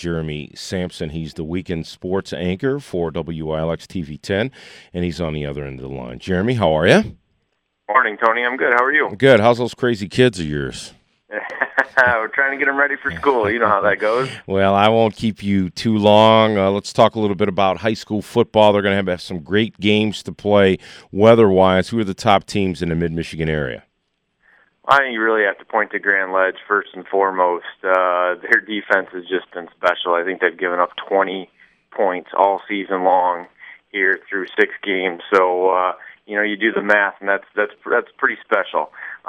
Jeremy Sampson. He's the weekend sports anchor for WILX TV 10, and he's on the other end of the line. Jeremy, how are you? Morning, Tony. I'm good. How are you? Good. How's those crazy kids of yours? We're trying to get them ready for school. You know how that goes. Well, I won't keep you too long. Let's talk a little bit about high school football. They're going to have some great games to play weather-wise. Who are the top teams in the mid-Michigan area? I think you really have to point to Grand Ledge first and foremost. Their defense has just been special. I think they've given up 20 points all season long here through 6 games. So, you do the math, and that's pretty special.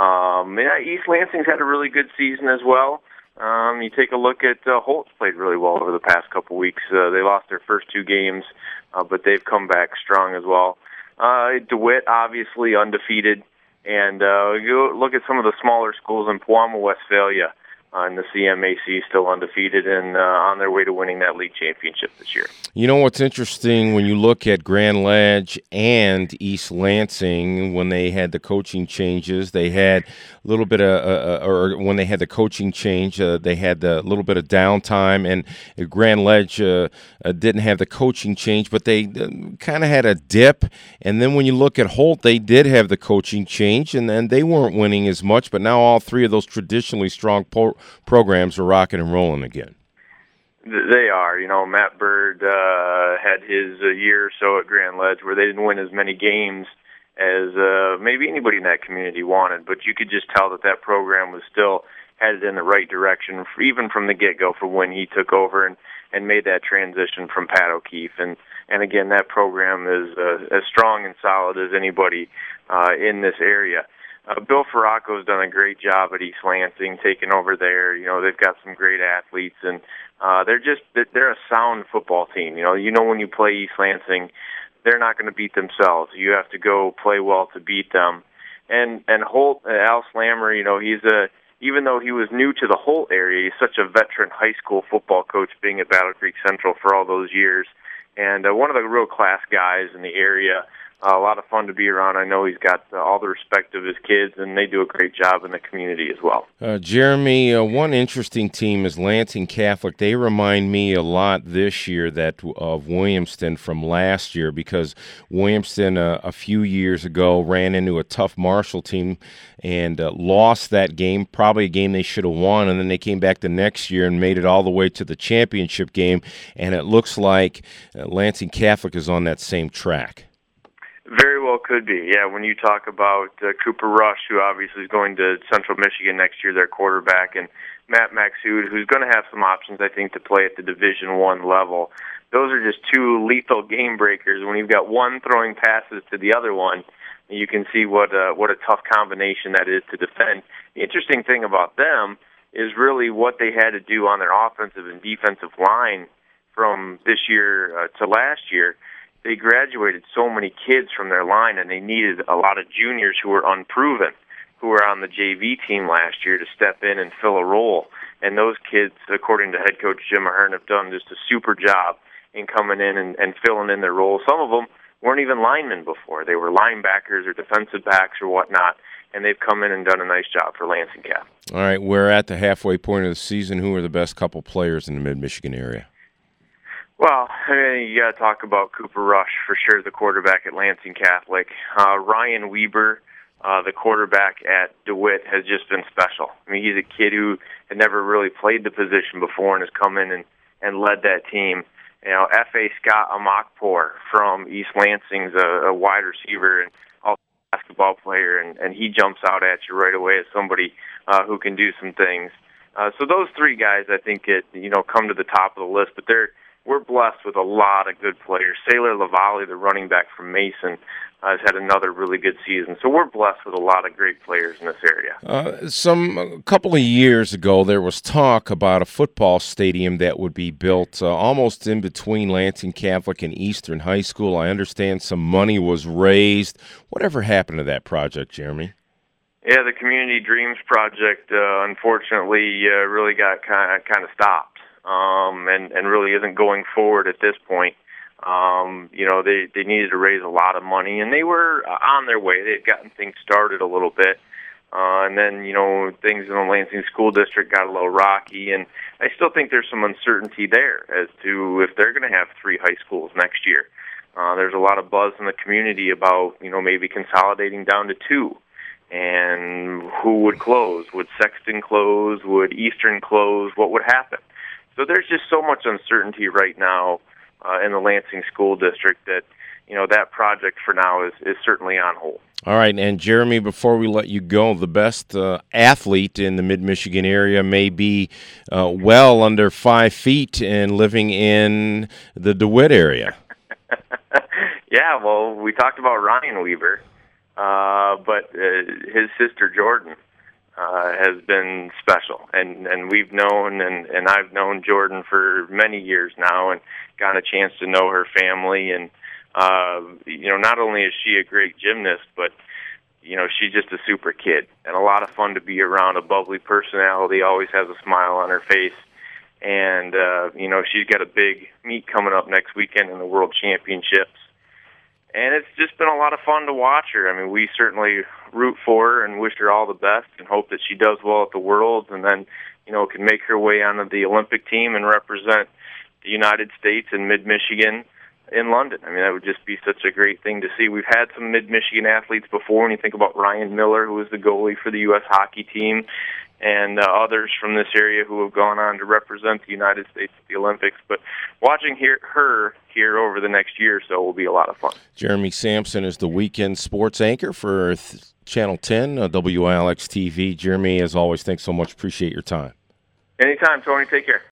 East Lansing's had a really good season as well. You take a look at Holt's played really well over the past couple weeks. They lost their first 2 games, but they've come back strong as well. DeWitt, obviously undefeated. And you look at some of the smaller schools in Pewamo, Westphalia, in the CMAC, still undefeated and on their way to winning that league championship this year. You know what's interesting when you look at Grand Ledge and East Lansing, when they had the coaching changes, they had a little bit of, when they had the coaching change, they had a little bit of downtime, and Grand Ledge didn't have the coaching change, but they kind of had a dip. And then when you look at Holt, they did have the coaching change, and then they weren't winning as much, but now all 3 of those traditionally strong programs are rocking and rolling again. They are. Matt Bird had his year or so at Grand Ledge where they didn't win as many games as maybe anybody in that community wanted, but you could just tell that program was still headed in the right direction, even from the get-go for when he took over and made that transition from Pat O'Keefe. And again, that program is as strong and solid as anybody in this area. Bill Farraco has done a great job at East Lansing, taking over there. They've got some great athletes, and they're a sound football team. When you play East Lansing, they're not going to beat themselves. You have to go play well to beat them. And Holt, Al Slammer, even though he was new to the Holt area, he's such a veteran high school football coach, being at Battle Creek Central for all those years, and one of the real class guys in the area. A lot of fun to be around. I know he's got all the respect of his kids, and they do a great job in the community as well. Jeremy, one interesting team is Lansing Catholic. They remind me a lot this year of Williamston from last year, because Williamston a few years ago ran into a tough Marshall team and lost that game, probably a game they should have won, and then they came back the next year and made it all the way to the championship game, and it looks like Lansing Catholic is on that same track. Very well could be, yeah. When you talk about Cooper Rush, who obviously is going to Central Michigan next year, their quarterback, and Matt Maxud, who's going to have some options, I think, to play at the Division I level. Those are just 2 lethal game breakers. When you've got one throwing passes to the other one, you can see what a tough combination that is to defend. The interesting thing about them is really what they had to do on their offensive and defensive line from this year to last year. They graduated so many kids from their line, and they needed a lot of juniors who were unproven, who were on the JV team last year, to step in and fill a role. And those kids, according to head coach Jim Ahern, have done just a super job in coming in and filling in their roles. Some of them weren't even linemen before. They were linebackers or defensive backs or whatnot, and they've come in and done a nice job for Lansing Catholic. All right, we're at the halfway point of the season. Who are the best couple players in the mid-Michigan area? Well, you got to talk about Cooper Rush, for sure, the quarterback at Lansing Catholic. Ryan Weber, the quarterback at DeWitt, has just been special. I mean, he's a kid who had never really played the position before and has come in and led that team. F.A. Scott Amakpour from East Lansing's a wide receiver and also a basketball player, and he jumps out at you right away as somebody who can do some things. So those 3 guys, I think, come to the top of the list, but we're blessed with a lot of good players. Sailor Lavalle, the running back from Mason, has had another really good season. So we're blessed with a lot of great players in this area. A couple of years ago, there was talk about a football stadium that would be built almost in between Lansing Catholic and Eastern High School. I understand some money was raised. Whatever happened to that project, Jeremy? Yeah, the Community Dreams Project, unfortunately, really got kind of stopped. And really isn't going forward at this point. They needed to raise a lot of money, and they were on their way. They had gotten things started a little bit. And then, things in the Lansing School District got a little rocky, and I still think there's some uncertainty there as to if they're going to have 3 high schools next year. There's a lot of buzz in the community about, maybe consolidating down to 2. And who would close? Would Sexton close? Would Eastern close? What would happen? So there's just so much uncertainty right now in the Lansing School District that, that project for now is certainly on hold. All right, and Jeremy, before we let you go, the best athlete in the mid-Michigan area may be well under 5 feet and living in the DeWitt area. Yeah, well, we talked about Ryan Weaver, but his sister Jordan has been special, and we've known, and I've known Jordan for many years now, and gotten a chance to know her family, and not only is she a great gymnast, but she's just a super kid and a lot of fun to be around. A bubbly personality, always has a smile on her face, and she's got a big meet coming up next weekend in the World Championships. And it's just been a lot of fun to watch her. I mean, we certainly root for her and wish her all the best and hope that she does well at the Worlds and then, can make her way onto the Olympic team and represent the United States and Mid-Michigan in London. I mean, that would just be such a great thing to see. We've had some Mid-Michigan athletes before. When you think about Ryan Miller, who was the goalie for the U.S. hockey team, and others from this area who have gone on to represent the United States at the Olympics. But watching her here over the next year or so will be a lot of fun. Jeremy Sampson is the weekend sports anchor for Channel 10, WILX TV. Jeremy, as always, thanks so much. Appreciate your time. Anytime, Tony. Take care.